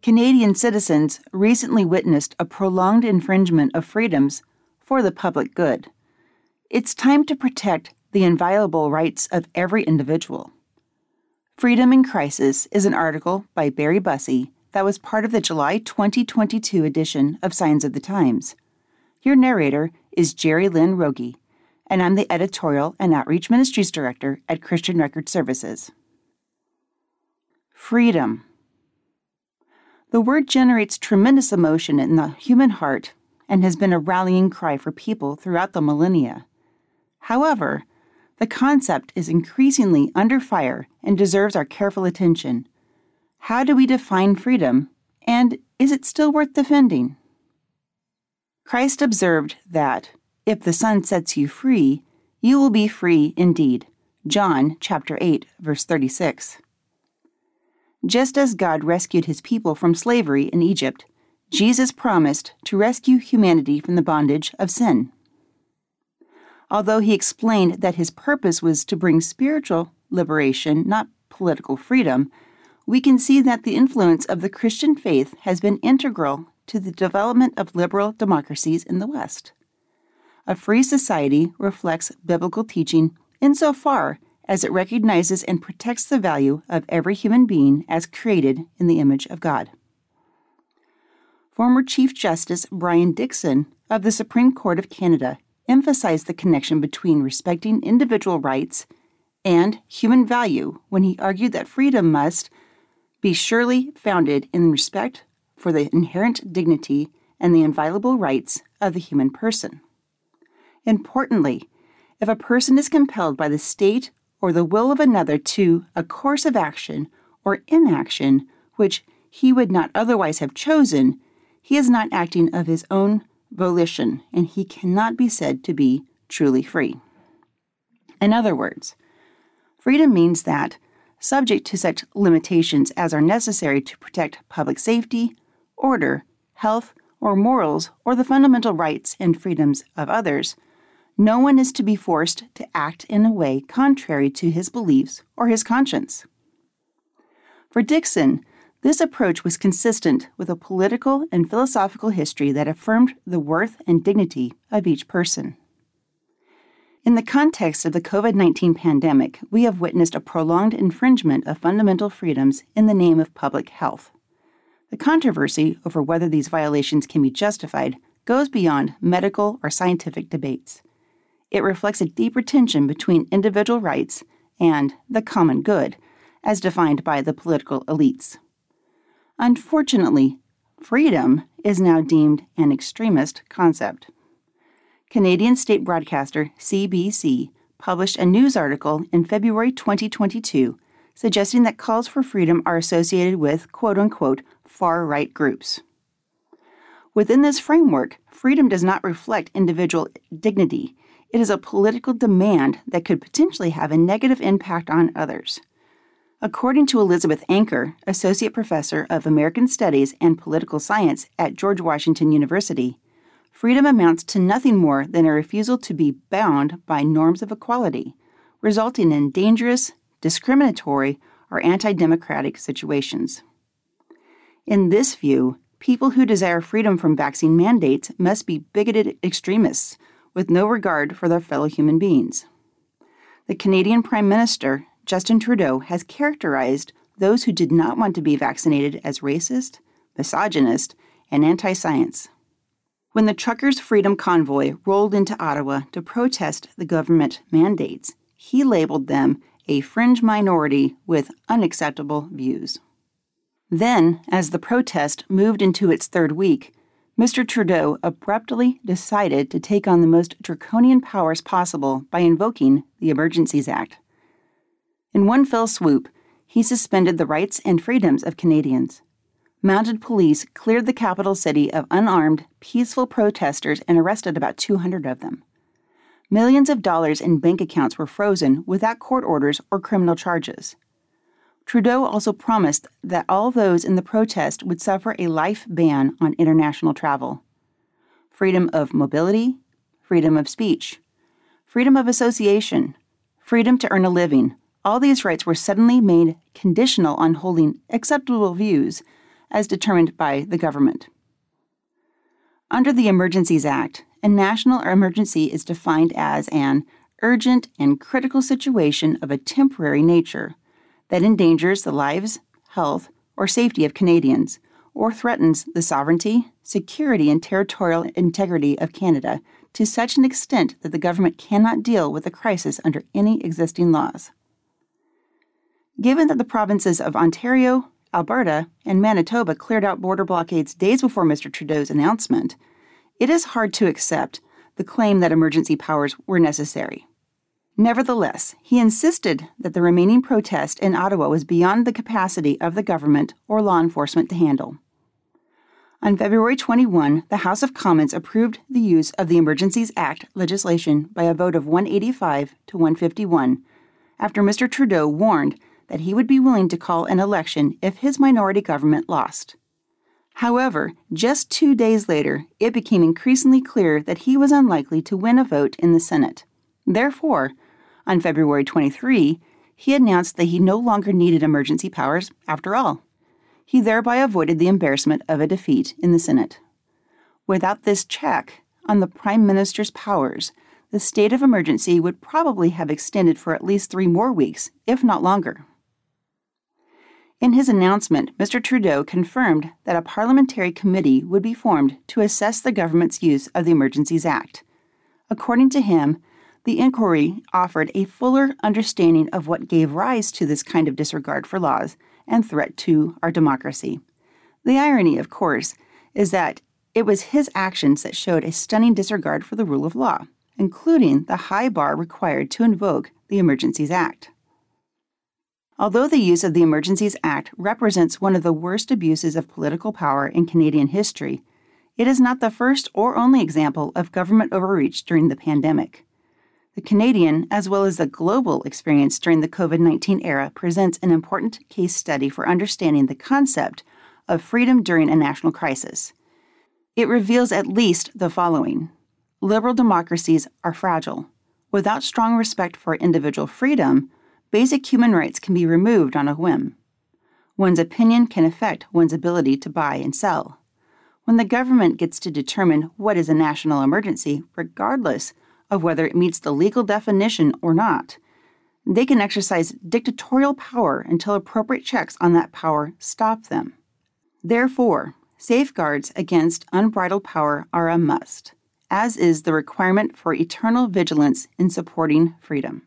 Canadian citizens recently witnessed a prolonged infringement of freedoms for the public good. It's time to protect the inviolable rights of every individual. Freedom in Crisis is an article by Barry Bussey that was part of the July 2022 edition of Signs of the Times. Your narrator is Jerry Lynn Rogie, and I'm the Editorial and Outreach Ministries Director at Christian Record Services. Freedom. The word generates tremendous emotion in the human heart and has been a rallying cry for people throughout the millennia. However, the concept is increasingly under fire and deserves our careful attention. How do we define freedom, and is it still worth defending? Christ observed that, if the Son sets you free, you will be free indeed. John chapter 8, verse 36. Just as God rescued his people from slavery in Egypt, Jesus promised to rescue humanity from the bondage of sin. Although he explained that his purpose was to bring spiritual liberation, not political freedom, we can see that the influence of the Christian faith has been integral to the development of liberal democracies in the West. A free society reflects biblical teaching insofar as it recognizes and protects the value of every human being as created in the image of God. Former Chief Justice Brian Dixon of the Supreme Court of Canada emphasized the connection between respecting individual rights and human value when he argued that freedom must be surely founded in respect for the inherent dignity and the inviolable rights of the human person. Importantly, if a person is compelled by the state or the will of another to a course of action or inaction which he would not otherwise have chosen, he is not acting of his own volition, and he cannot be said to be truly free. In other words, freedom means that, subject to such limitations as are necessary to protect public safety, order, health, or morals, or the fundamental rights and freedoms of others, no one is to be forced to act in a way contrary to his beliefs or his conscience. For Dixon, this approach was consistent with a political and philosophical history that affirmed the worth and dignity of each person. In the context of the COVID-19 pandemic, we have witnessed a prolonged infringement of fundamental freedoms in the name of public health. The controversy over whether these violations can be justified goes beyond medical or scientific debates. It reflects a deeper tension between individual rights and the common good, as defined by the political elites. Unfortunately, freedom is now deemed an extremist concept. Canadian state broadcaster CBC published a news article in February 2022 suggesting that calls for freedom are associated with quote-unquote far-right groups. Within this framework, freedom does not reflect individual dignity. It is a political demand that could potentially have a negative impact on others. According to Elizabeth Anker, Associate Professor of American Studies and Political Science at George Washington University, freedom amounts to nothing more than a refusal to be bound by norms of equality, resulting in dangerous, discriminatory, or anti-democratic situations. In this view, people who desire freedom from vaccine mandates must be bigoted extremists with no regard for their fellow human beings. The Canadian Prime Minister, Justin Trudeau, has characterized those who did not want to be vaccinated as racist, misogynist, and anti-science. When the Truckers' Freedom Convoy rolled into Ottawa to protest the government mandates, he labeled them a fringe minority with unacceptable views. Then, as the protest moved into its third week, Mr. Trudeau abruptly decided to take on the most draconian powers possible by invoking the Emergencies Act. In one fell swoop, he suspended the rights and freedoms of Canadians. Mounted police cleared the capital city of unarmed, peaceful protesters and arrested about 200 of them. Millions of dollars in bank accounts were frozen without court orders or criminal charges. Trudeau also promised that all those in the protest would suffer a life ban on international travel. Freedom of mobility, freedom of speech, freedom of association, freedom to earn a living, all these rights were suddenly made conditional on holding acceptable views as determined by the government. Under the Emergencies Act, a national emergency is defined as an urgent and critical situation of a temporary nature that endangers the lives, health, or safety of Canadians, or threatens the sovereignty, security, and territorial integrity of Canada to such an extent that the government cannot deal with the crisis under any existing laws. Given that the provinces of Ontario, Alberta, and Manitoba cleared out border blockades days before Mr. Trudeau's announcement, it is hard to accept the claim that emergency powers were necessary. Nevertheless, he insisted that the remaining protest in Ottawa was beyond the capacity of the government or law enforcement to handle. On February 21, the House of Commons approved the use of the Emergencies Act legislation by a vote of 185 to 151, after Mr. Trudeau warned that he would be willing to call an election if his minority government lost. However, just 2 days later, it became increasingly clear that he was unlikely to win a vote in the Senate. Therefore, on February 23, he announced that he no longer needed emergency powers after all. He thereby avoided the embarrassment of a defeat in the Senate. Without this check on the Prime Minister's powers, the state of emergency would probably have extended for at least 3 more weeks, if not longer. In his announcement, Mr. Trudeau confirmed that a parliamentary committee would be formed to assess the government's use of the Emergencies Act. According to him, the inquiry offered a fuller understanding of what gave rise to this kind of disregard for laws and threat to our democracy. The irony, of course, is that it was his actions that showed a stunning disregard for the rule of law, including the high bar required to invoke the Emergencies Act. Although the use of the Emergencies Act represents one of the worst abuses of political power in Canadian history, it is not the first or only example of government overreach during the pandemic. The Canadian, as well as the global experience during the COVID-19 era, presents an important case study for understanding the concept of freedom during a national crisis. It reveals at least the following. Liberal democracies are fragile. Without strong respect for individual freedom, basic human rights can be removed on a whim. One's opinion can affect one's ability to buy and sell. When the government gets to determine what is a national emergency, regardless of whether it meets the legal definition or not, they can exercise dictatorial power until appropriate checks on that power stop them. Therefore, safeguards against unbridled power are a must, as is the requirement for eternal vigilance in supporting freedom.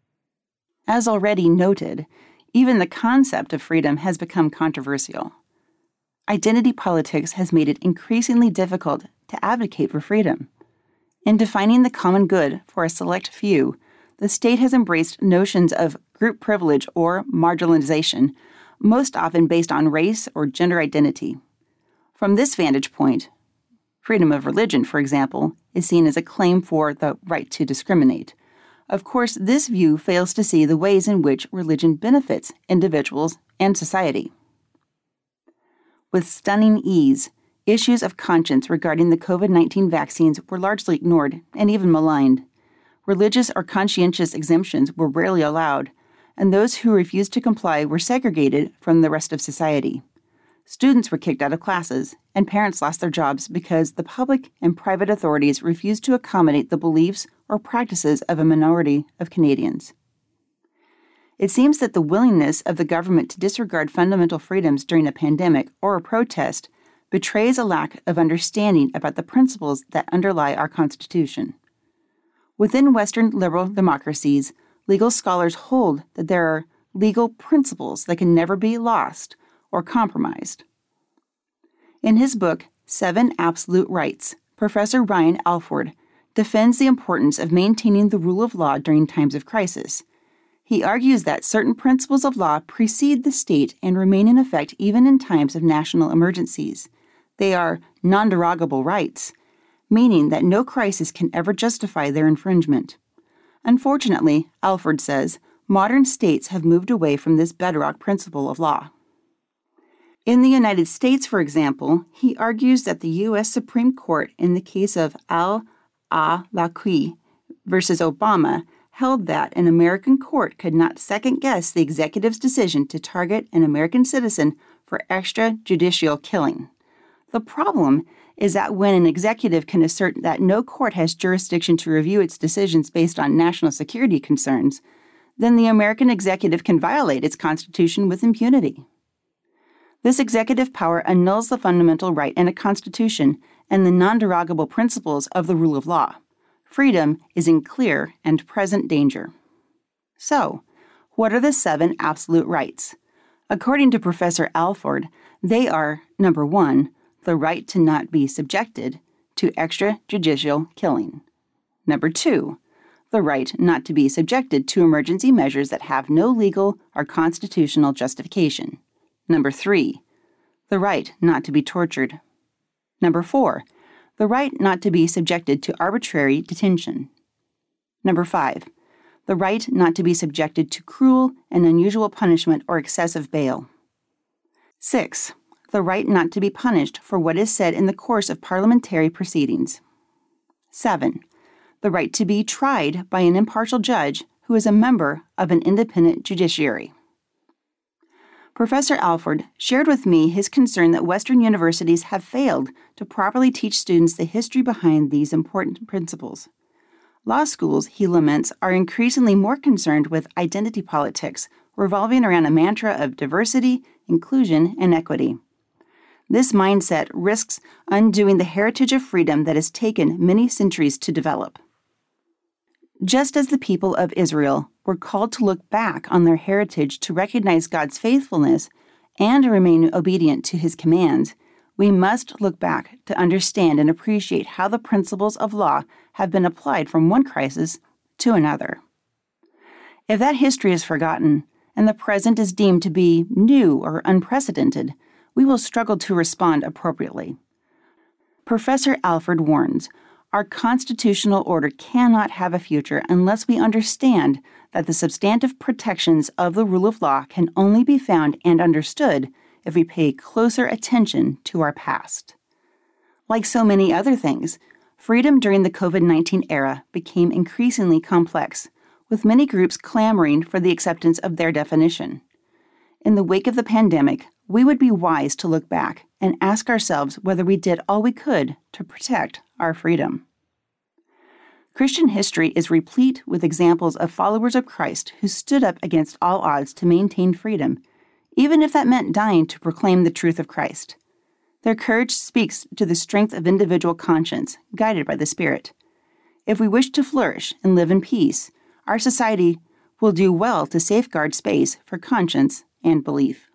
As already noted, even the concept of freedom has become controversial. Identity politics has made it increasingly difficult to advocate for freedom. In defining the common good for a select few, the state has embraced notions of group privilege or marginalization, most often based on race or gender identity. From this vantage point, freedom of religion, for example, is seen as a claim for the right to discriminate. Of course, this view fails to see the ways in which religion benefits individuals and society. With stunning ease, issues of conscience regarding the COVID-19 vaccines were largely ignored and even maligned. Religious or conscientious exemptions were rarely allowed, and those who refused to comply were segregated from the rest of society. Students were kicked out of classes, and parents lost their jobs because the public and private authorities refused to accommodate the beliefs or practices of a minority of Canadians. It seems that the willingness of the government to disregard fundamental freedoms during a pandemic or a protest betrays a lack of understanding about the principles that underlie our Constitution. Within Western liberal democracies, legal scholars hold that there are legal principles that can never be lost or compromised. In his book, 7 Absolute Rights, Professor Ryan Alford defends the importance of maintaining the rule of law during times of crisis. He argues that certain principles of law precede the state and remain in effect even in times of national emergencies. They are non-derogable rights, meaning that no crisis can ever justify their infringement. Unfortunately, Alford says, modern states have moved away from this bedrock principle of law. In the United States, for example, he argues that the U.S. Supreme Court in the case of Al-Awlaki versus Obama held that an American court could not second-guess the executive's decision to target an American citizen for extrajudicial killing. The problem is that when an executive can assert that no court has jurisdiction to review its decisions based on national security concerns, then the American executive can violate its Constitution with impunity. This executive power annuls the fundamental right in a Constitution and the non-derogable principles of the rule of law. Freedom is in clear and present danger. So, what are the 7 absolute rights? According to Professor Alford, they are, number 1, the right to not be subjected to extrajudicial killing. Number 2, the right not to be subjected to emergency measures that have no legal or constitutional justification. Number 3, the right not to be tortured. Number 4, the right not to be subjected to arbitrary detention. Number 5, the right not to be subjected to cruel and unusual punishment or excessive bail. 6, the right not to be punished for what is said in the course of parliamentary proceedings. 7, the right to be tried by an impartial judge who is a member of an independent judiciary. Professor Alford shared with me his concern that Western universities have failed to properly teach students the history behind these important principles. Law schools, he laments, are increasingly more concerned with identity politics, revolving around a mantra of diversity, inclusion, and equity. This mindset risks undoing the heritage of freedom that has taken many centuries to develop. Just as the people of Israel were called to look back on their heritage to recognize God's faithfulness and to remain obedient to His commands, we must look back to understand and appreciate how the principles of law have been applied from one crisis to another. If that history is forgotten and the present is deemed to be new or unprecedented, we will struggle to respond appropriately. Professor Alford warns, our constitutional order cannot have a future unless we understand that the substantive protections of the rule of law can only be found and understood if we pay closer attention to our past. Like so many other things, freedom during the COVID-19 era became increasingly complex, with many groups clamoring for the acceptance of their definition. In the wake of the pandemic, we would be wise to look back and ask ourselves whether we did all we could to protect our freedom. Christian history is replete with examples of followers of Christ who stood up against all odds to maintain freedom, even if that meant dying to proclaim the truth of Christ. Their courage speaks to the strength of individual conscience, guided by the Spirit. If we wish to flourish and live in peace, our society will do well to safeguard space for conscience and belief.